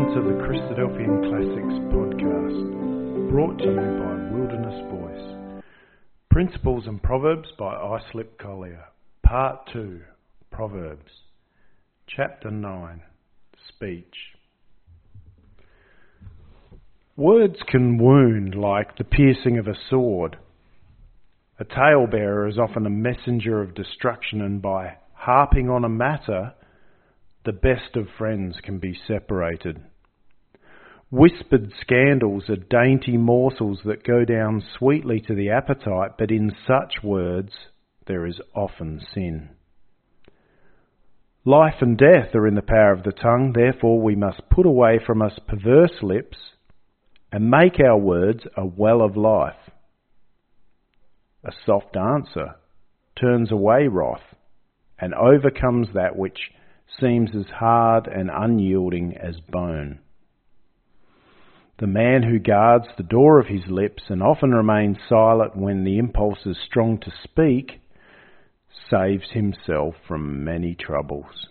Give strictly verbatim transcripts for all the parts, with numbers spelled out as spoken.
Welcome to the Christadelphian Classics podcast, brought to you by Wilderness Voice. Principles and Proverbs by Islip Collier. Part two, Proverbs. Chapter nine, Speech. Words can wound like the piercing of a sword. A talebearer is often a messenger of destruction, and by harping on a matter, the best of friends can be separated. Whispered scandals are dainty morsels that go down sweetly to the appetite, but in such words there is often sin. Life and death are in the power of the tongue, therefore we must put away from us perverse lips and make our words a well of life. A soft answer turns away wrath and overcomes that which seems as hard and unyielding as bone. The man who guards the door of his lips and often remains silent when the impulse is strong to speak saves himself from many troubles.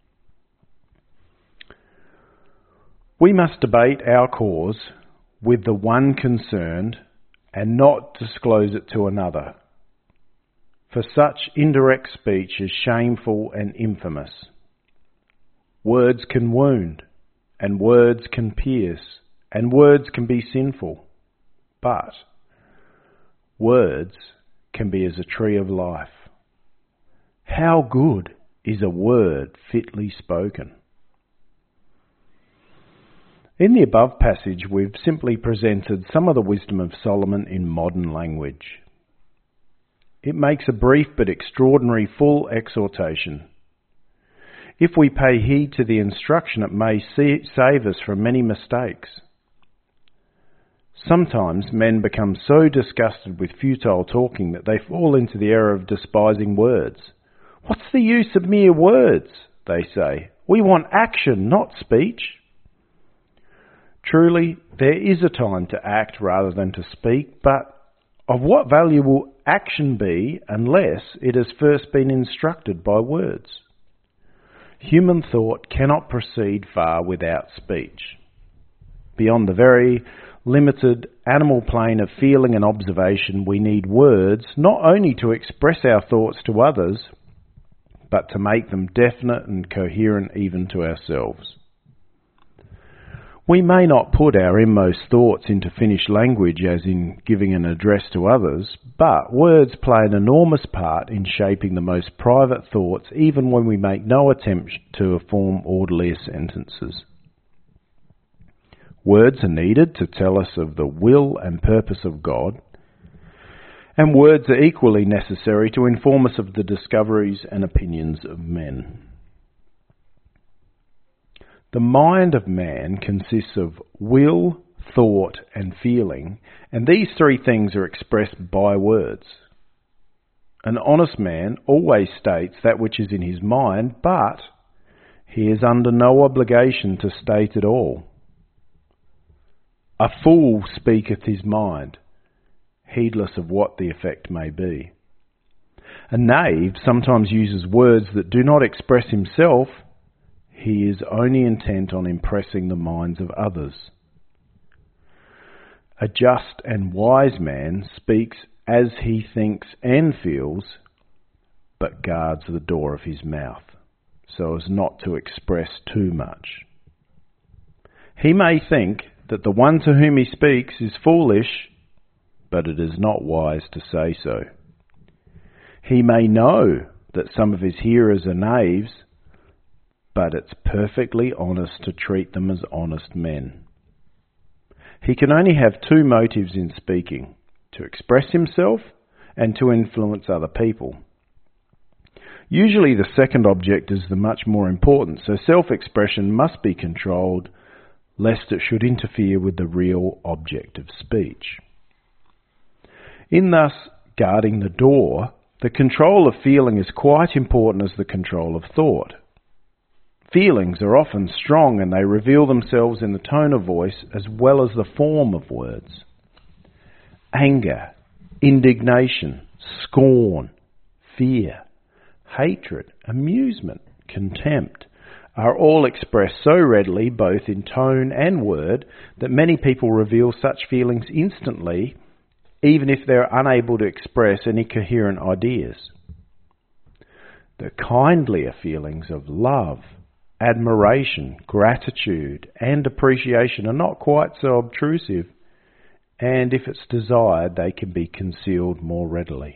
We must debate our cause with the one concerned and not disclose it to another, for such indirect speech is shameful and infamous. Words can wound, and words can pierce, and words can be sinful, but words can be as a tree of life. How good is a word fitly spoken? In the above passage, we've simply presented some of the wisdom of Solomon in modern language. It makes a brief but extraordinary full exhortation. If we pay heed to the instruction, it may save us from many mistakes. Sometimes men become so disgusted with futile talking that they fall into the error of despising words. What's the use of mere words, they say. We want action, not speech. Truly, there is a time to act rather than to speak, but of what value will action be unless it has first been instructed by words? Human thought cannot proceed far without speech. Beyond the very limited animal plane of feeling and observation, we need words not only to express our thoughts to others, but to make them definite and coherent even to ourselves. We may not put our inmost thoughts into finished language as in giving an address to others, but words play an enormous part in shaping the most private thoughts, even when we make no attempt to form orderly sentences. Words are needed to tell us of the will and purpose of God, and words are equally necessary to inform us of the discoveries and opinions of men. The mind of man consists of will, thought, and feeling, and these three things are expressed by words. An honest man always states that which is in his mind, but he is under no obligation to state it all. A fool speaketh his mind, heedless of what the effect may be. A knave sometimes uses words that do not express himself. He is only intent on impressing the minds of others. A just and wise man speaks as he thinks and feels, but guards the door of his mouth, so as not to express too much. He may think that the one to whom he speaks is foolish, but it is not wise to say so. He may know that some of his hearers are knaves, but it's perfectly honest to treat them as honest men. He can only have two motives in speaking: to express himself and to influence other people. Usually the second object is the much more important, so self-expression must be controlled lest it should interfere with the real object of speech. In thus guarding the door, the control of feeling is quite important as the control of thought. Feelings are often strong and they reveal themselves in the tone of voice as well as the form of words. Anger, indignation, scorn, fear, hatred, amusement, contempt are all expressed so readily, both in tone and word, that many people reveal such feelings instantly, even if they're unable to express any coherent ideas. The kindlier feelings of love, admiration, gratitude, and appreciation are not quite so obtrusive, and if it's desired, they can be concealed more readily.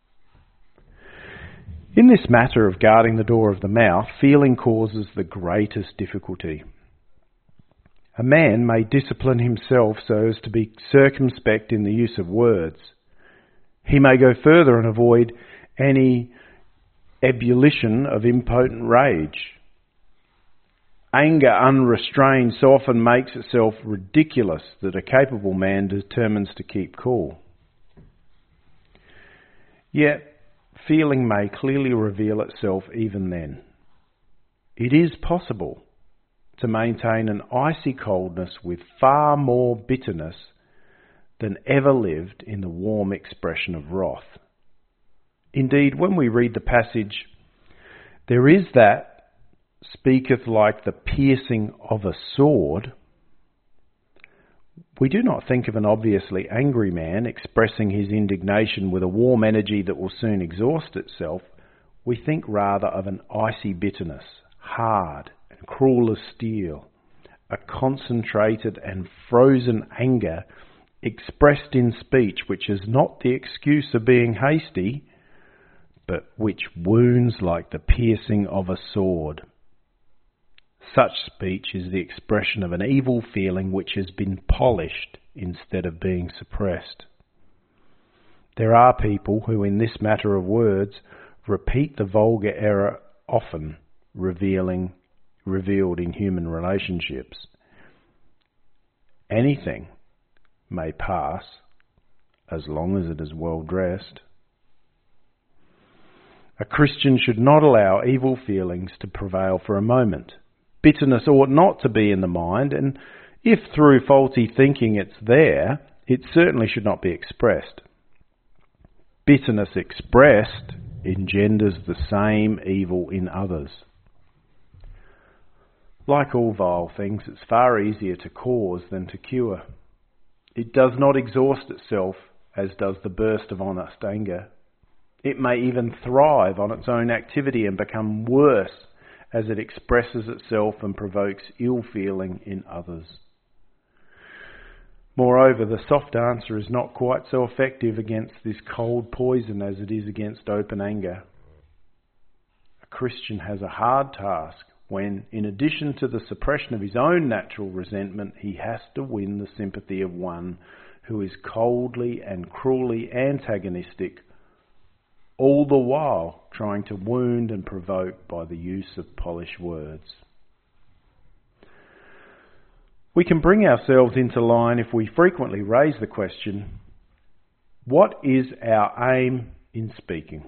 In this matter of guarding the door of the mouth, feeling causes the greatest difficulty. A man may discipline himself so as to be circumspect in the use of words. He may go further and avoid any ebullition of impotent rage. Anger unrestrained so often makes itself ridiculous that a capable man determines to keep cool. Yet, feeling may clearly reveal itself even then. It is possible to maintain an icy coldness with far more bitterness than ever lived in the warm expression of wrath. Indeed, when we read the passage, there is that speaketh like the piercing of a sword, we do not think of an obviously angry man expressing his indignation with a warm energy that will soon exhaust itself. We think rather of an icy bitterness, hard and cruel as steel, a concentrated and frozen anger expressed in speech which is not the excuse of being hasty, but which wounds like the piercing of a sword. Such speech is the expression of an evil feeling which has been polished instead of being suppressed. There are people who, in this matter of words, repeat the vulgar error often revealing, revealed in human relationships. Anything may pass as long as it is well dressed. A Christian should not allow evil feelings to prevail for a moment. Bitterness ought not to be in the mind, and if through faulty thinking it's there, it certainly should not be expressed. Bitterness expressed engenders the same evil in others. Like all vile things, it's far easier to cause than to cure. It does not exhaust itself as does the burst of honest anger. It may even thrive on its own activity and become worse as it expresses itself and provokes ill feeling in others. Moreover, the soft answer is not quite so effective against this cold poison as it is against open anger. A Christian has a hard task when, in addition to the suppression of his own natural resentment, he has to win the sympathy of one who is coldly and cruelly antagonistic, all the while trying to wound and provoke by the use of polished words. We can bring ourselves into line if we frequently raise the question, what is our aim in speaking?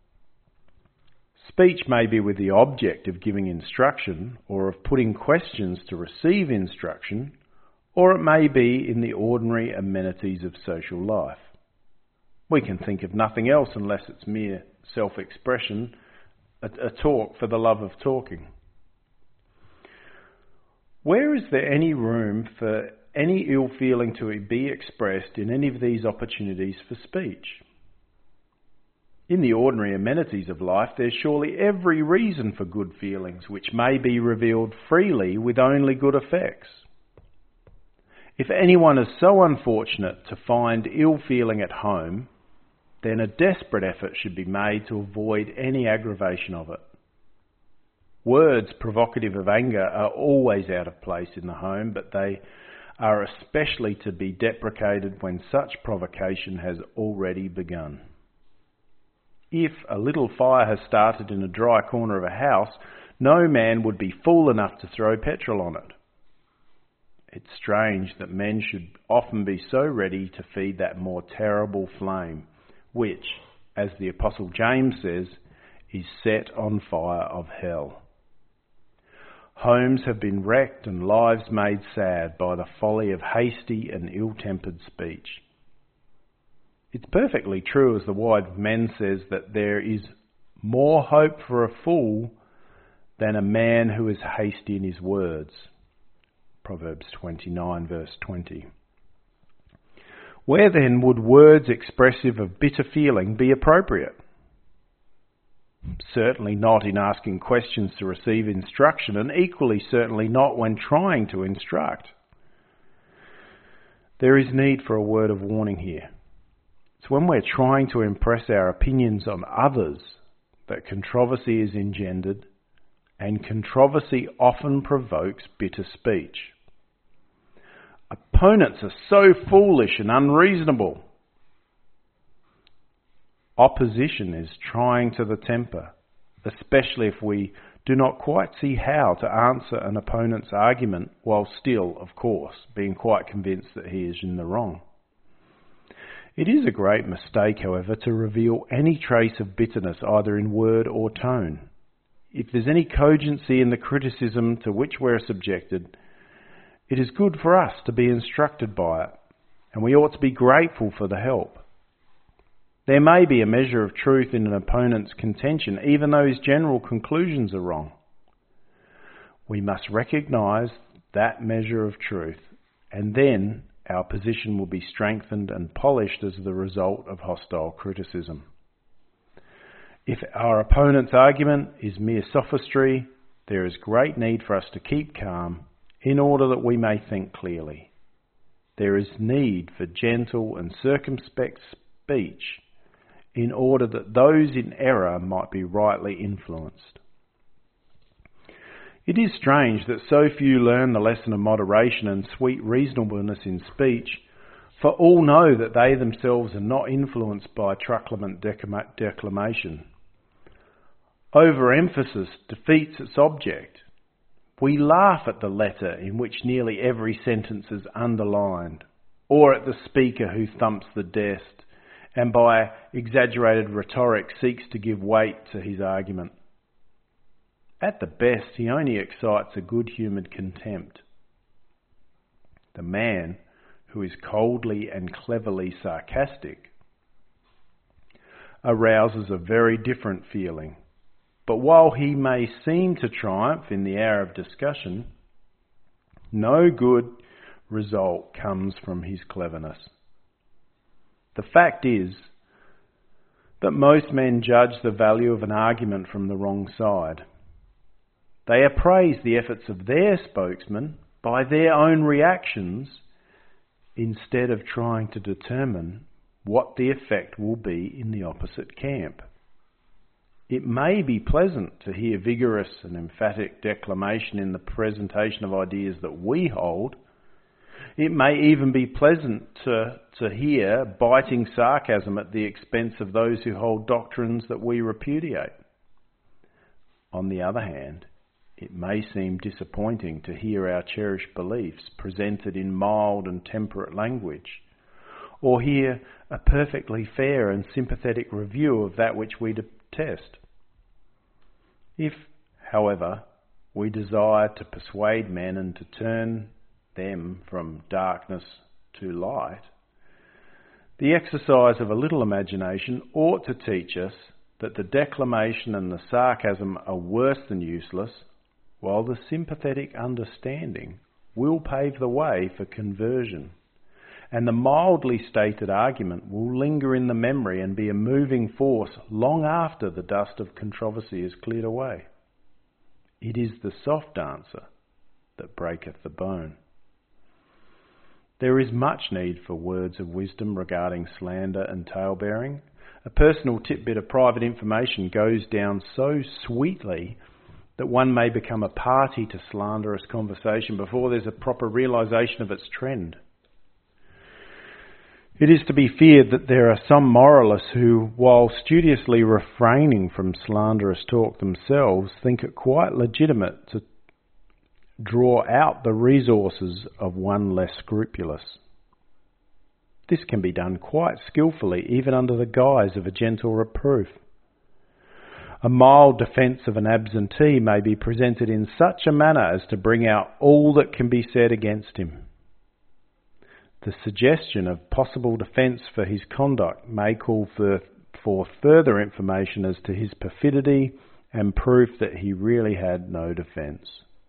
Speech may be with the object of giving instruction or of putting questions to receive instruction, or it may be in the ordinary amenities of social life. We can think of nothing else unless it's mere self-expression, a, a talk for the love of talking. Where is there any room for any ill feeling to be expressed in any of these opportunities for speech? In the ordinary amenities of life, there's surely every reason for good feelings, which may be revealed freely with only good effects. If anyone is so unfortunate to find ill feeling at home, then a desperate effort should be made to avoid any aggravation of it. Words provocative of anger are always out of place in the home, but they are especially to be deprecated when such provocation has already begun. If a little fire has started in a dry corner of a house, no man would be fool enough to throw petrol on it. It's strange that men should often be so ready to feed that more terrible flame, which, as the Apostle James says, is set on fire of hell. Homes have been wrecked and lives made sad by the folly of hasty and ill-tempered speech. It's perfectly true, as the wise man says, that there is more hope for a fool than a man who is hasty in his words. Proverbs twenty-nine, verse twenty. Where then would words expressive of bitter feeling be appropriate? Certainly not in asking questions to receive instruction, and equally certainly not when trying to instruct. There is need for a word of warning here. It's when we're trying to impress our opinions on others that controversy is engendered, and controversy often provokes bitter speech. Opponents are so foolish and unreasonable. Opposition is trying to the temper, especially if we do not quite see how to answer an opponent's argument while still, of course, being quite convinced that he is in the wrong. It is a great mistake, however, to reveal any trace of bitterness either in word or tone. If there's any cogency in the criticism to which we're subjected, it is good for us to be instructed by it, and we ought to be grateful for the help. There may be a measure of truth in an opponent's contention, even though his general conclusions are wrong. We must recognise that measure of truth, and then our position will be strengthened and polished as the result of hostile criticism. If our opponent's argument is mere sophistry, there is great need for us to keep calm in order that we may think clearly. There is need for gentle and circumspect speech in order that those in error might be rightly influenced. It is strange that so few learn the lesson of moderation and sweet reasonableness in speech, for all know that they themselves are not influenced by truculent declamation. Overemphasis defeats its object. We laugh at the letter in which nearly every sentence is underlined, or at the speaker who thumps the desk and by exaggerated rhetoric seeks to give weight to his argument. At the best, he only excites a good-humoured contempt. The man who is coldly and cleverly sarcastic arouses a very different feeling. But while he may seem to triumph in the hour of discussion, no good result comes from his cleverness. The fact is that most men judge the value of an argument from the wrong side. They appraise the efforts of their spokesman by their own reactions instead of trying to determine what the effect will be in the opposite camp. It may be pleasant to hear vigorous and emphatic declamation in the presentation of ideas that we hold. It may even be pleasant to, to hear biting sarcasm at the expense of those who hold doctrines that we repudiate. On the other hand, it may seem disappointing to hear our cherished beliefs presented in mild and temperate language, or hear a perfectly fair and sympathetic review of that which we detest. If, however, we desire to persuade men and to turn them from darkness to light, the exercise of a little imagination ought to teach us that the declamation and the sarcasm are worse than useless, while the sympathetic understanding will pave the way for conversion, and the mildly stated argument will linger in the memory and be a moving force long after the dust of controversy is cleared away. It is the soft answer that breaketh the bone. There is much need for words of wisdom regarding slander and talebearing. A personal tidbit of private information goes down so sweetly that one may become a party to slanderous conversation before there's a proper realisation of its trend. It is to be feared that there are some moralists who, while studiously refraining from slanderous talk themselves, think it quite legitimate to draw out the resources of one less scrupulous. This can be done quite skillfully, even under the guise of a gentle reproof. A mild defence of an absentee may be presented in such a manner as to bring out all that can be said against him. The suggestion of possible defence for his conduct may call for, for further information as to his perfidy and proof that he really had no defence.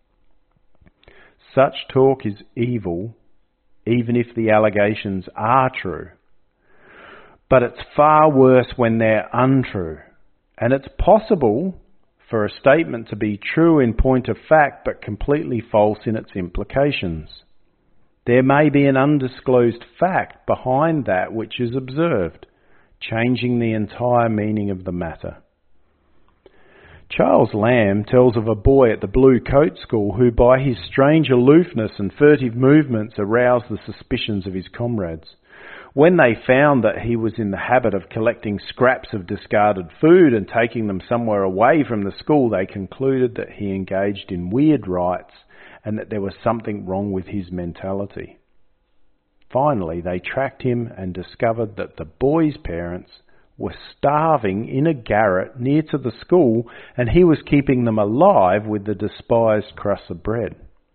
Such talk is evil, even if the allegations are true. But it's far worse when they're untrue. And it's possible for a statement to be true in point of fact, but completely false in its implications. There may be an undisclosed fact behind that which is observed, changing the entire meaning of the matter. Charles Lamb tells of a boy at the Blue Coat School who, by his strange aloofness and furtive movements, aroused the suspicions of his comrades. When they found that he was in the habit of collecting scraps of discarded food and taking them somewhere away from the school, they concluded that he engaged in weird rites and that there was something wrong with his mentality. Finally, they tracked him and discovered that the boy's parents were starving in a garret near to the school, and he was keeping them alive with the despised crust of bread.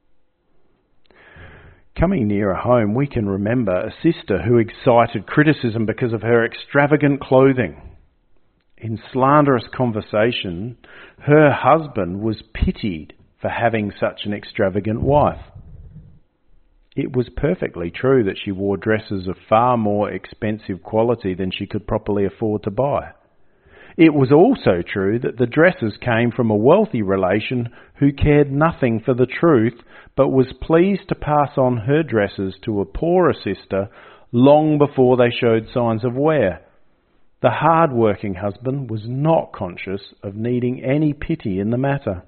Coming nearer home, we can remember a sister who excited criticism because of her extravagant clothing. In slanderous conversation, her husband was pitied for having such an extravagant wife. It was perfectly true that she wore dresses of far more expensive quality than she could properly afford to buy. It was also true that the dresses came from a wealthy relation who cared nothing for the truth, but was pleased to pass on her dresses to a poorer sister long before they showed signs of wear. The hard-working husband was not conscious of needing any pity in the matter.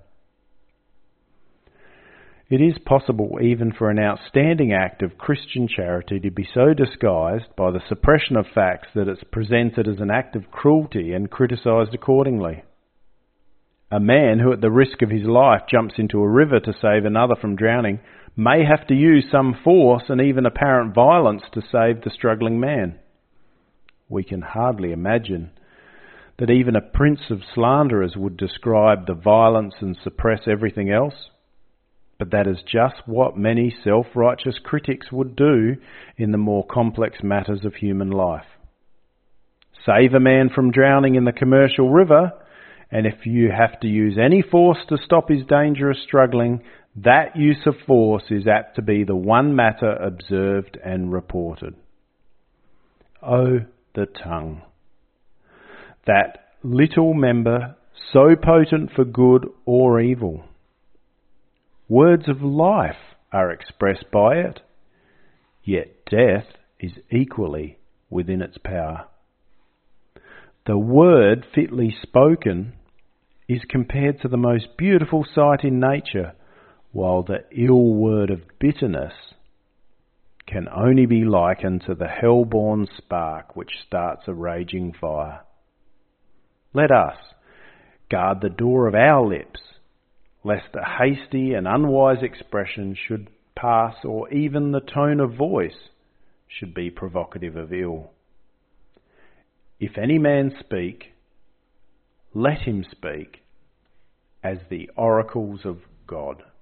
It is possible even for an outstanding act of Christian charity to be so disguised by the suppression of facts that it's presented as an act of cruelty and criticised accordingly. A man who at the risk of his life jumps into a river to save another from drowning may have to use some force and even apparent violence to save the struggling man. We can hardly imagine that even a prince of slanderers would describe the violence and suppress everything else. But that is just what many self-righteous critics would do in the more complex matters of human life. Save a man from drowning in the commercial river, and if you have to use any force to stop his dangerous struggling, that use of force is apt to be the one matter observed and reported. Oh, the tongue! That little member so potent for good or evil. Words of life are expressed by it, yet death is equally within its power. The word fitly spoken is compared to the most beautiful sight in nature, while the ill word of bitterness can only be likened to the hell-born spark which starts a raging fire. Let us guard the door of our lips, lest a hasty and unwise expression should pass, or even the tone of voice should be provocative of ill. If any man speak, let him speak as the oracles of God.